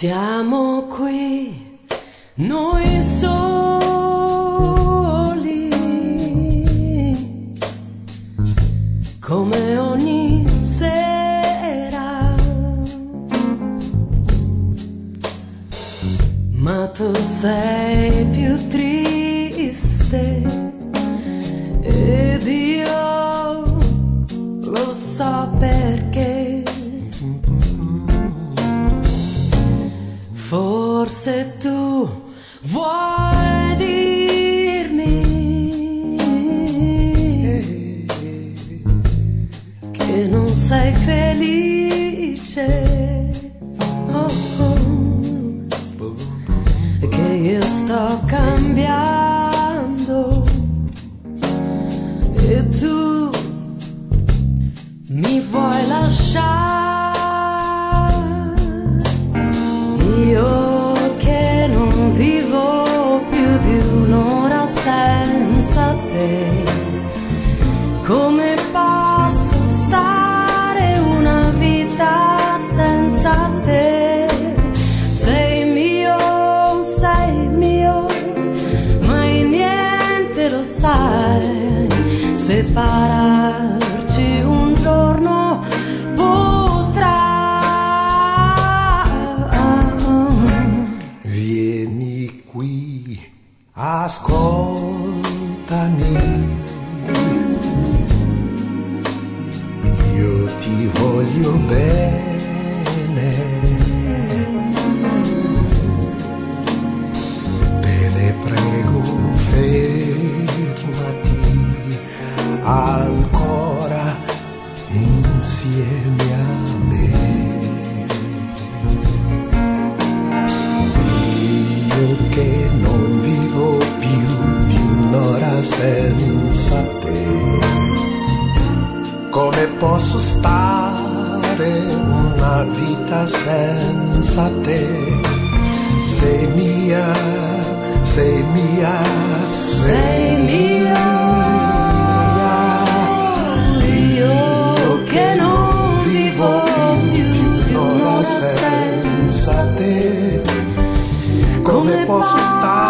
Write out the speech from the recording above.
Siamo qui, noi soli, come ogni sera, ma tu sei più triste ed io lo so perché. Forse tu vuoi dirmi che non sei felice, oh, oh, che io sto cambiando e tu mi vuoi lasciare. Io che non vivo più di un'ora senza te, come posso stare una vita senza te? Sei mio, mai niente lo sai, separarci un giorno potrà. Ascoltami, io ti voglio bene, te ne prego fermati ancora insieme a me. Io che non vivo più di un'ora senza te, come posso stare una vita senza te? Sei mia, sei mia, sei mia. Io che non vivo più di un'ora senza te, come posso stare